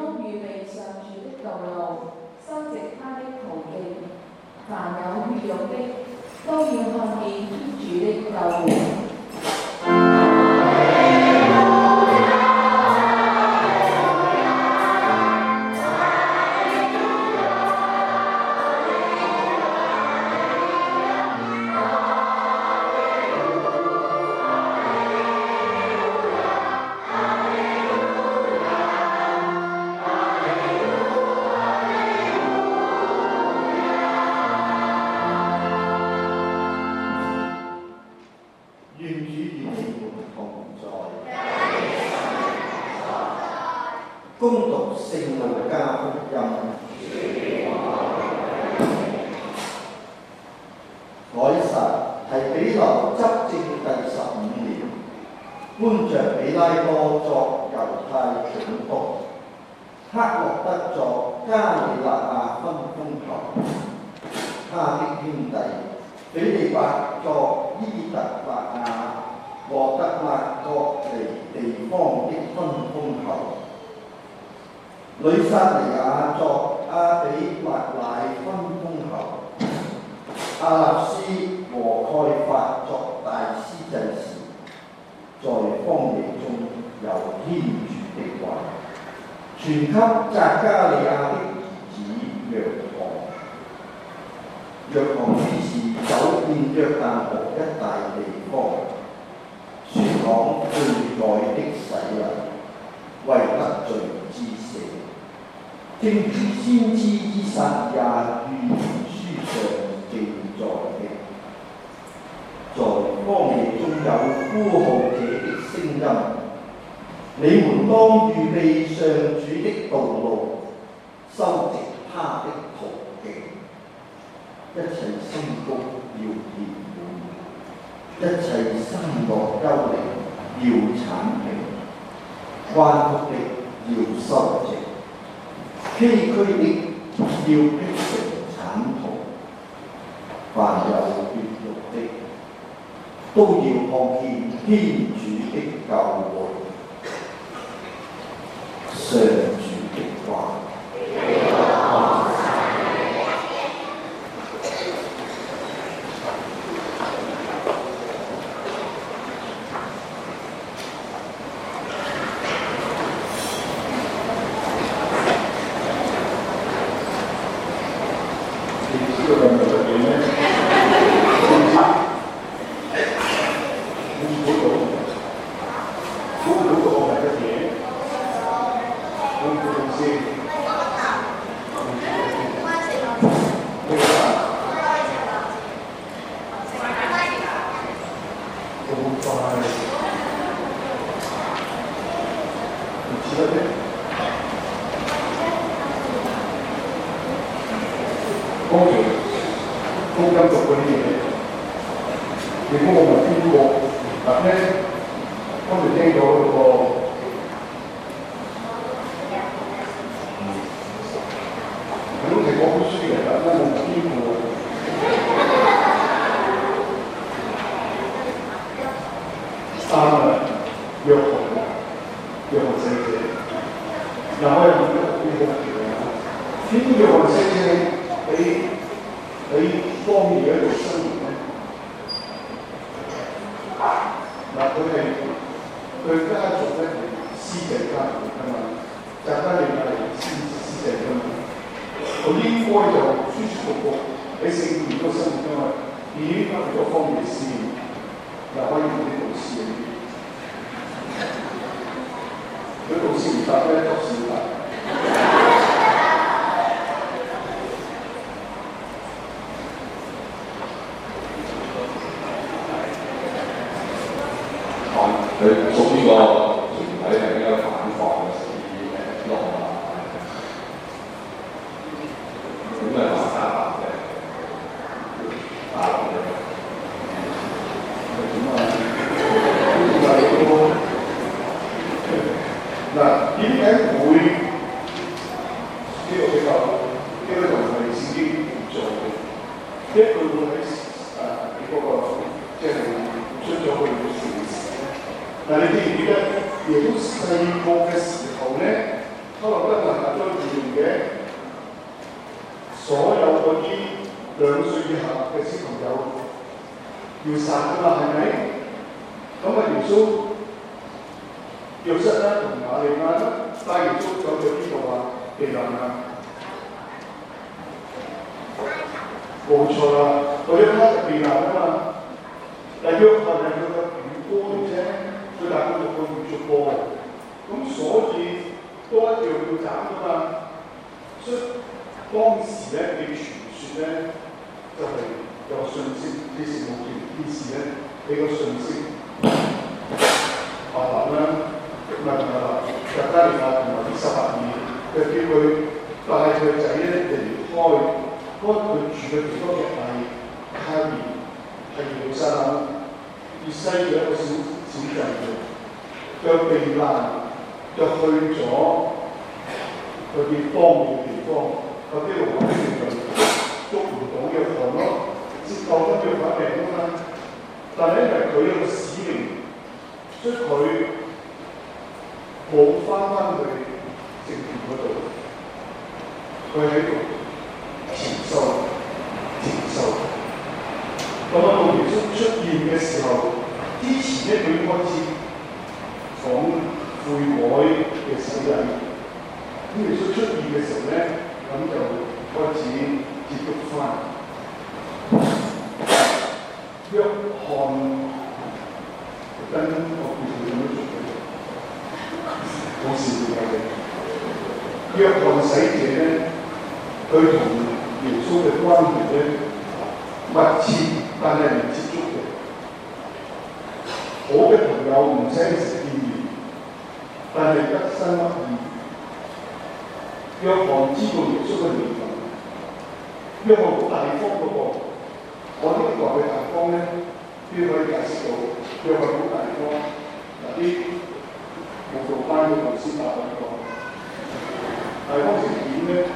當預備上主的道路，修直他的途徑。凡有血肉的，都要看見天主的救援。 恭讀聖路加福音。凱撒提比留執政第15年，搬着比拉多作猶太總督，黑落德作加里肋亞分封侯，他的兄弟斐理伯作伊特勒亞和特勒各尼地方的分封侯。呂撒尼亞作阿比勒乃分封侯，阿納斯和蓋法作大司祭司，在荒野中有天主的話，傳給匝加利亞的兒子若翰。若翰於是走遍約旦河一帶地方，宣講悔改的洗禮，為得罪之赦。正如先知依撒意亞預言書上記載的，在荒野中有呼號者的聲音，你們當預備上主的道路，修直他的途徑。一切深谷要填滿，一切山岳丘陵要剷平，彎曲的要修直，崎嶇的要闢成坦途。凡有血肉的，都要看見天主的救援。上主的話。 點解會再形容嘅，所有嗰啲2歲以下嘅小朋友要殺㗎嘛，係咪？咁啊，耶穌約瑟啦同瑪利亞啦，帶耶穌走咗邊度啊？避難啊！冇錯啦，佢一刻就避難啊嘛。但約翰係佢個表哥嚟啫，佢大概6個月啫噃，咁所以都一樣要斬㗎嘛。所以當時咧，你傳説咧就係、有信息，啲聖母天使咧俾個信息，亞伯啦，唔係亞加利亞同埋以撒伯爾，就叫佢帶佢仔咧離開嗰佢住嘅地方嘅係卡爾，係耶路撒冷以西嘅一個小鎮嘅，就避難就去咗佢哋荒嘅地方。嗰啲路嗰啲就捉唔到約翰咯，接受得約翰命啊嘛。但係因為佢有個使命，所以佢冇翻去政權嗰度，佢喺度潛修。咁啊，到耶穌出現嘅時候，之前咧佢開始講悔改嘅洗禮。咁耶穌出現嘅時候咧，咁就開始接觸翻約翰跟我叫佢點樣做嘅，好笑嘅。約翰洗者咧，佢同耶穌嘅關係咧密切，但係唔接觸嘅。好嘅朋友唔使成日見面，但係一生一意。約翰知道耶穌嘅名分，約翰好大方嗰個。我呢個話佢大方咧，邊可以解釋到約翰好大方？嗱，啲慕道班嘅老師答我講，大方成點咧？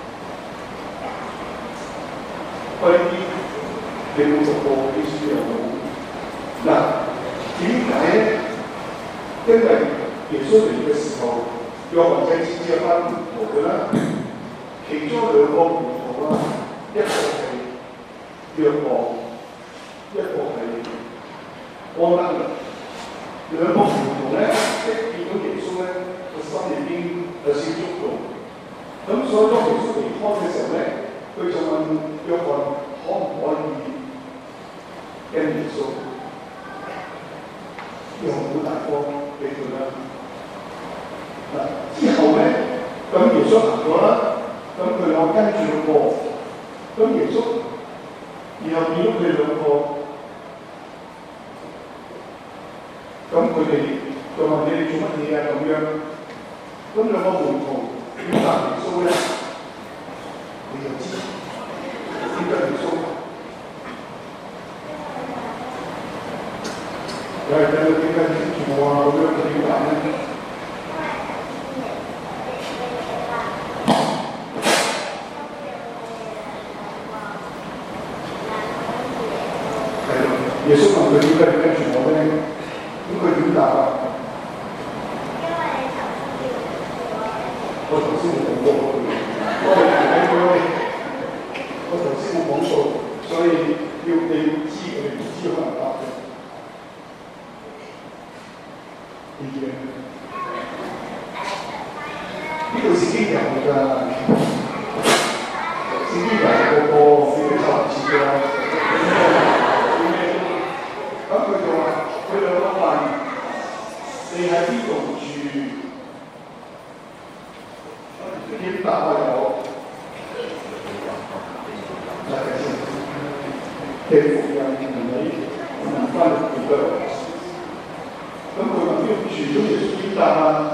呢啲你冇讀過啲書有冇？嗱，點解咧？因為耶穌嚟嘅時候，約翰仔只有班門徒嘅啦，其中2個門徒啦，一個係約翰，一個係安德肋。2個門徒咧，一見到耶穌咧，個心已經有少觸動。咁所以當耶穌離開嘅時候咧，佢就問約翰可唔可以跟耶穌？約翰好大方俾佢啦。之後咧，咁耶穌行咗啦，咁佢又跟住過，咁耶穌然後見到佢2個，咁佢哋就問你哋做乜嘢啊？咁樣，咁2個門徒點答耶穌咧？你就知點解耶穌有人睇到點解跟住我啊？咁樣佢點答咧？耶穌問佢點解要跟住我咧？咁佢點答啊？我頭先冇講過佢，我頭先冇講到，所以你要知佢哋唔知可能答嘅。呢度聖經有㗎，聖經有個自己雜誌㗎。咁佢就話：佢2個問你喺邊度住？點答啊？有嗱，其實地服人同你問翻嚟幾多？咁佢話邊度住？咁耶穌點答啊？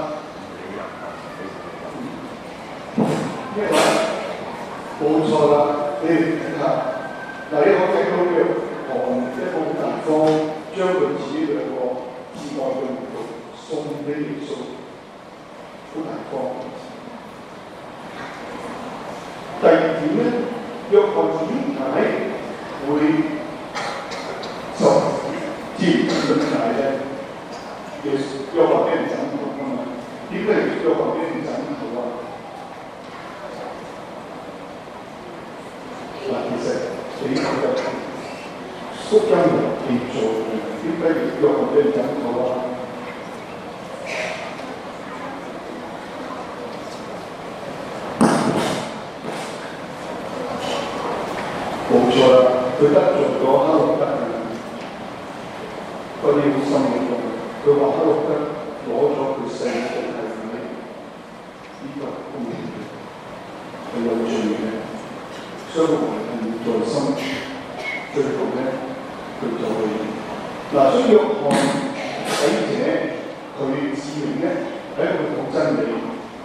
因為冇錯啦，你睇下嗱，你可以睇到嘅。一個好大方，將佢自己2個至愛嘅門徒送俾耶穌，好大方。第2點咧，約翰點解會受接點解咧？約翰俾人斬頭啊嘛？點解約翰俾人斬頭啊？ 俾佢嘅福音嚟做，點解約翰俾人引導啊？冇錯啦，佢得罪咗哈羅德嘅嗰啲好心嘅人，佢話哈羅德攞咗佢細嘅係咪？呢個公義係有罪嘅，所以我係在心，最後咧佢就去嗱，所以約翰使者佢指明咧喺度講真理，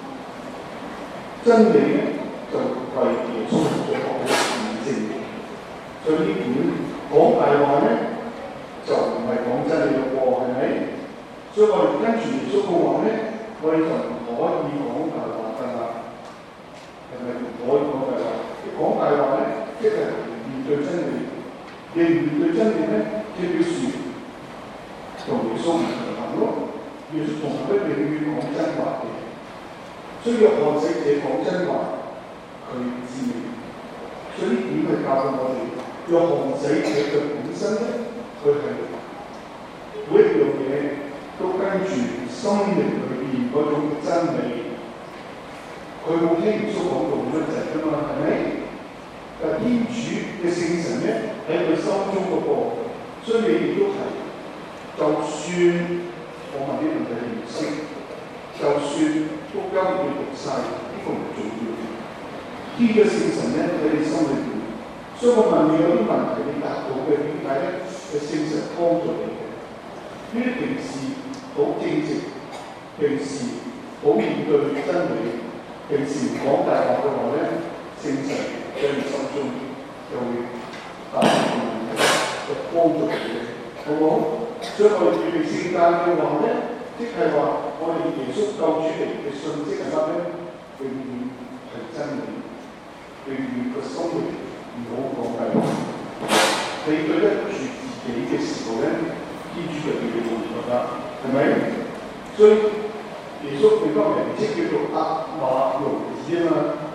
真理咧就為耶穌做好驗證。所以呢點講大話咧，就唔係講真理嘅喎，係咪？所以我哋跟住耶穌嘅話咧，我哋就唔可以講大話㗎啦，係咪唔可以講大話？講大話咧，即係唔面對真理，你唔面對真理咧，即表示同耶穌唔同行咯。耶穌從來都永遠講真話嘅，所以約翰使者講真話，佢知明。所以呢點係教導我哋。約翰使者嘅本身咧，佢係每一樣嘢都跟住心靈裏邊嗰種真理。佢冇聽耶穌講道咁樣滯㗎嘛，係咪？但天主嘅聖神咧喺佢心中嗰個，所以你亦都係，就算我問啲問題你唔識，就算福音你讀晒，呢個唔重要。天嘅聖神咧喺你心裏邊。所以我問你有啲問題，你答到嘅點解咧？係聖神幫助你嘅。呢啲平時好正直，平時好面對真理，平時唔講大話嘅話咧，聖神喺你心中就會答到問題，就幫助你嘅，好唔好？所以我哋預備聖誕嘅話咧，即係話我哋耶穌救主嚟嘅訊息係乜咧？永遠係真理，永遠個心靈。唔好講大話，你對得住自己嘅時候咧，天主就叫你冇錯啦，係咪？所以耶穌佢個名稱叫做阿馬奴子啊嘛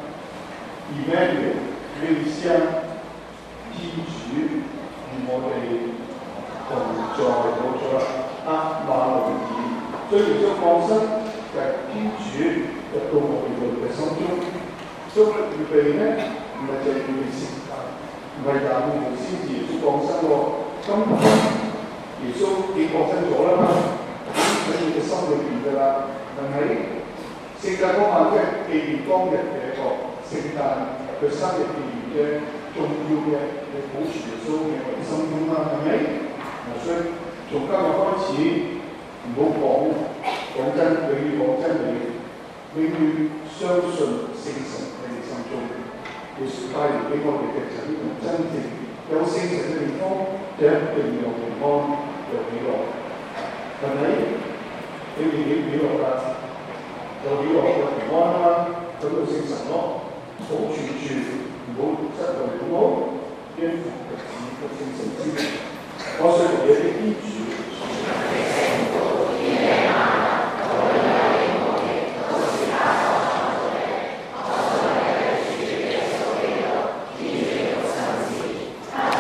，Emmanuel 嘅意思啊，天主與我哋同在，冇錯啦，阿馬奴子。所以耶穌降生就係天主入到我哋嘅心中，所以預備咧唔係就係預備時間。唔係廿五號先至耶穌降生喎，今天耶穌已經降生咗啦嘛，喺你嘅心裏邊㗎啦，係咪？聖誕嗰晚即係紀念當日嘅一個聖誕，佢生日紀念嘅重要嘅保存耶穌嘅我哋心中啦，係咪？所以從今日開始唔好講真，永遠講真理，永遠相信聖神喺你心中。耶穌帶嚟俾我哋嘅就係呢種真正有聖神嘅地方，就一定有平安，有喜樂，係咪？你哋點喜樂㗎？有喜樂有平安啊嘛，咁有聖神咯，好處處唔好失去，好唔好？因父及子及聖神之名，我信耶穌天主。